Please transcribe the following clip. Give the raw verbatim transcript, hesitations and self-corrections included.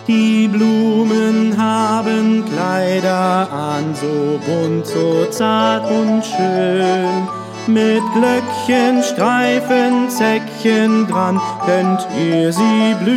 Die Blumen haben Kleider an, so bunt, so zart und schön. Mit Glöckchen, Streifen, Zäckchen dran könnt ihr sie blühen.